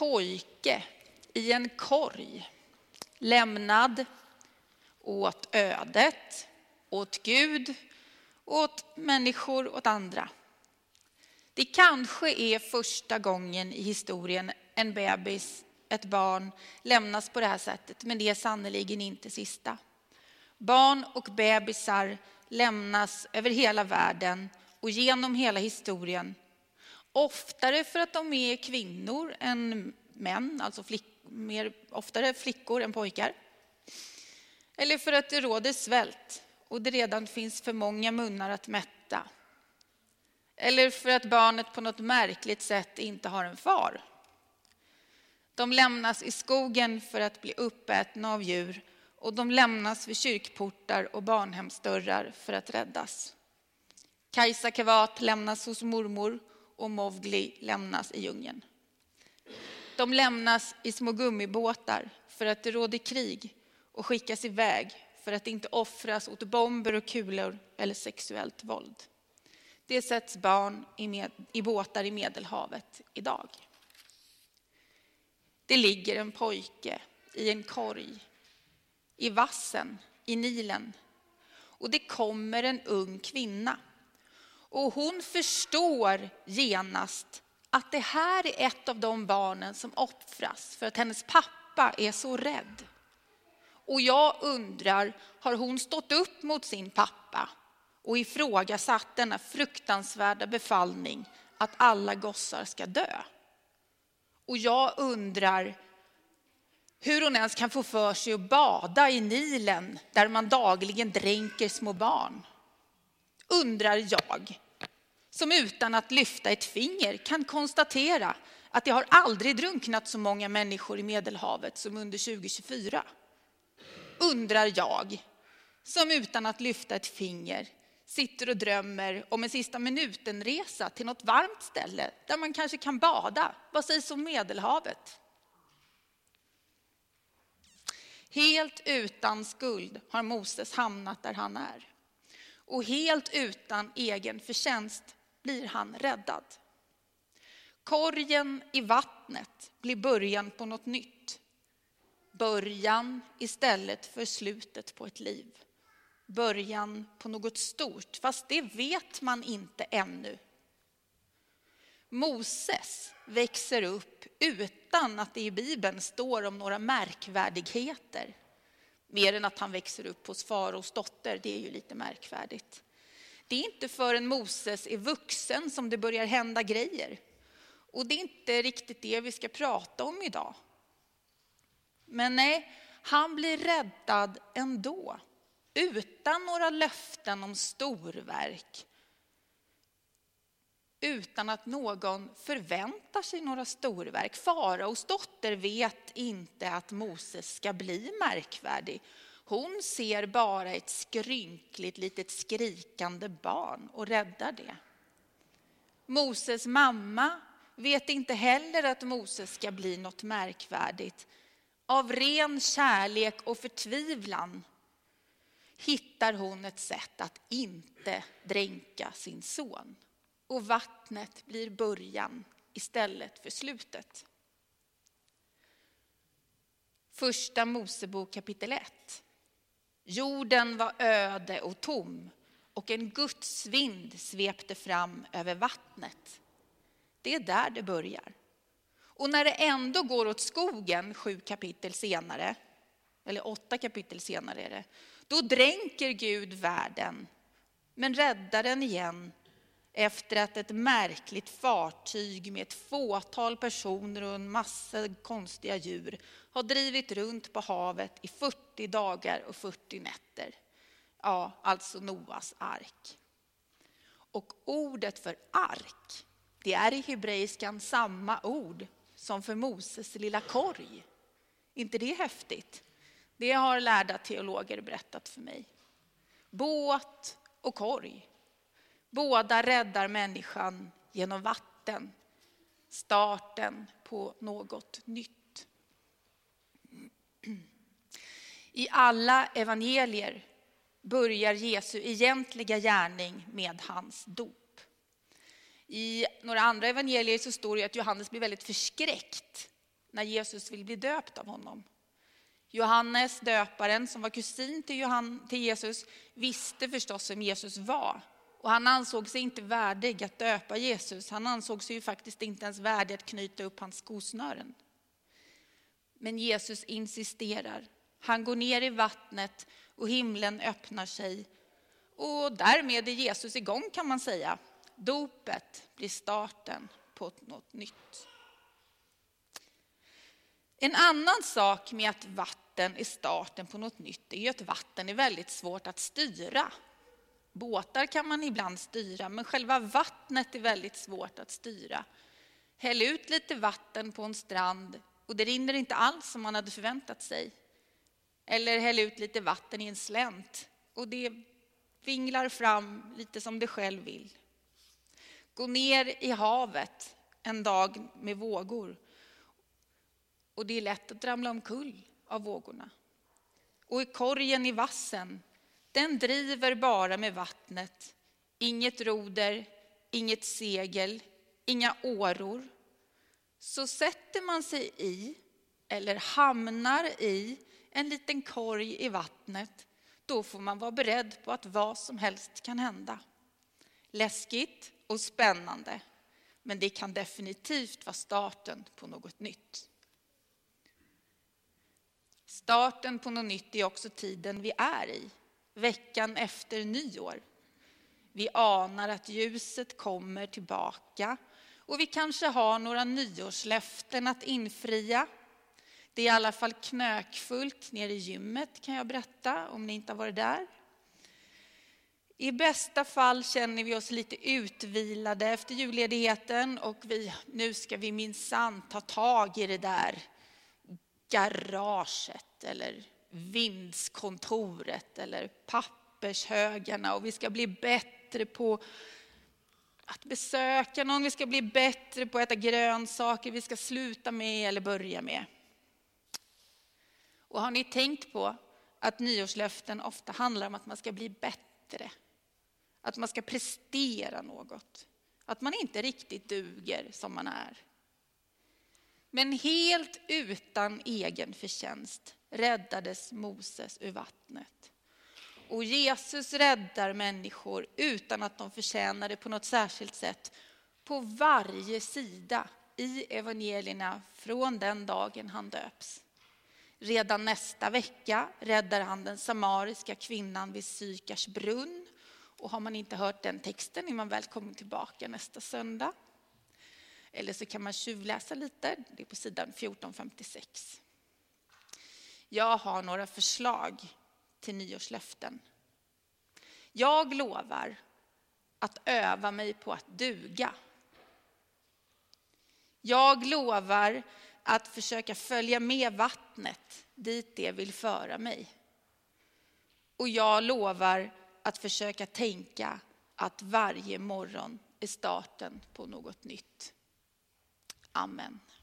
pojke i en korg, lämnad åt ödet, åt Gud, åt människor, åt andra. Det kanske är första gången i historien en bebis, ett barn, lämnas på det här sättet, men det är sannoliken inte sista. Barn och bebisar lämnas över hela världen och genom hela historien. Oftare för att de är kvinnor än män, alltså oftare flickor än pojkar. Eller för att det råder svält och det redan finns för många munnar att mätta. Eller för att barnet på något märkligt sätt inte har en far. De lämnas i skogen för att bli uppätna av djur, och de lämnas vid kyrkportar och barnhemsdörrar för att räddas. Kajsa Kavat lämnas hos mormor och Mowgli lämnas i djungeln. De lämnas i små gummibåtar för att det råder krig och skickas iväg för att inte offras åt bomber och kulor eller sexuellt våld. Det sätts barn i båtar i Medelhavet idag. Det ligger en pojke i en korg, i vassen, i Nilen. Och det kommer en ung kvinna. Och hon förstår genast att det här är ett av de barnen som offras för att hennes pappa är så rädd. Och jag undrar, har hon stått upp mot sin pappa och ifrågasatt denna fruktansvärda befallning att alla gossar ska dö? Och jag undrar hur hon ens kan få för sig att bada i Nilen där man dagligen dränker små barn. Undrar jag, som utan att lyfta ett finger kan konstatera att det har aldrig drunknat så många människor i Medelhavet som under 2024. Undrar jag, som utan att lyfta ett finger sitter och drömmer om en sista minuten-resa till något varmt ställe där man kanske kan bada. Vad sägs om Medelhavet? Helt utan skuld har Moses hamnat där han är. Och helt utan egen förtjänst blir han räddad. Korgen i vattnet blir början på något nytt. Början istället för slutet på ett liv. Början på något stort, fast det vet man inte ännu. Moses växer upp utan att det i Bibeln står om några märkvärdigheter. Mer än att han växer upp hos faraos dotter, det är ju lite märkvärdigt. Det är inte förrän Moses är vuxen som det börjar hända grejer. Och det är inte riktigt det vi ska prata om idag. Men nej, han blir räddad ändå. Utan några löften om storverk. Utan att någon förväntar sig några storverk. Faraos dotter vet inte att Moses ska bli märkvärdig. Hon ser bara ett skrynkligt litet skrikande barn och räddar det. Moses mamma vet inte heller att Moses ska bli något märkvärdigt. Av ren kärlek och förtvivlan hittar hon ett sätt att inte dränka sin son. Och vattnet blir början istället för slutet. Första Mosebok kapitel 1. Jorden var öde och tom och en Guds vind svepte fram över vattnet. Det är där det börjar. Och när det ändå går åt skogen 7 kapitel senare, eller 8 kapitel senare är det, då dränker Gud världen, men räddar den igen efter att ett märkligt fartyg med ett fåtal personer och en massa konstiga djur har drivit runt på havet i 40 dagar och 40 nätter. Ja, alltså Noas ark. Och ordet för ark, det är i hebreiskan samma ord som för Moses lilla korg. Inte det häftigt? Det har lärda teologer berättat för mig. Båt och korg. Båda räddar människan genom vatten. Starten på något nytt. I alla evangelier börjar Jesu egentliga gärning med hans dop. I några andra evangelier så står det att Johannes blir väldigt förskräckt när Jesus vill bli döpt av honom. Johannes döparen, som var kusin till Jesus, visste förstås vem Jesus var. Och han ansåg sig inte värdig att döpa Jesus. Han ansåg sig ju faktiskt inte ens värdig att knyta upp hans skosnören. Men Jesus insisterar. Han går ner i vattnet och himlen öppnar sig. Och därmed är Jesus igång, kan man säga. Dopet blir starten på något nytt. En annan sak med att vatten är starten på något nytt är ju att vatten är väldigt svårt att styra. Båtar kan man ibland styra, men själva vattnet är väldigt svårt att styra. Häll ut lite vatten på en strand och det rinner inte alls som man hade förväntat sig. Eller häll ut lite vatten i en slänt och det vinglar fram lite som det själv vill. Gå ner i havet en dag med vågor och det är lätt att ramla omkull av vågorna. Och i korgen i vassen, den driver bara med vattnet. Inget roder, inget segel, inga åror. Så sätter man sig i eller hamnar i en liten korg i vattnet, då får man vara beredd på att vad som helst kan hända. Läskigt och spännande, men det kan definitivt vara starten på något nytt. Starten på något nytt är också tiden vi är i, veckan efter nyår. Vi anar att ljuset kommer tillbaka och vi kanske har några nyårslöften att infria. Det är i alla fall knökfullt nere i gymmet, kan jag berätta, om ni inte har varit där. I bästa fall känner vi oss lite utvilade efter julledigheten och nu ska vi minsann ta tag i det där garaget eller vindskontoret eller pappershögarna, och vi ska bli bättre på att besöka någon, vi ska bli bättre på att äta grönsaker, vi ska sluta med eller börja med. Och har ni tänkt på att nyårslöften ofta handlar om att man ska bli bättre? Att man ska prestera något. Att man inte riktigt duger som man är. Men helt utan egen förtjänst räddades Moses ur vattnet. Och Jesus räddar människor utan att de förtjänar det på något särskilt sätt. På varje sida i evangelierna från den dagen han döps. Redan nästa vecka räddar han den samariska kvinnan vid Sykars brunn. Och har man inte hört den texten är man välkommen tillbaka nästa söndag. Eller så kan man tjuvläsa lite, det är på sidan 1456. Jag har några förslag till nyårslöften. Jag lovar att öva mig på att duga. Jag lovar att försöka följa med vattnet dit det vill föra mig. Och jag lovar att försöka tänka att varje morgon är starten på något nytt. Amen.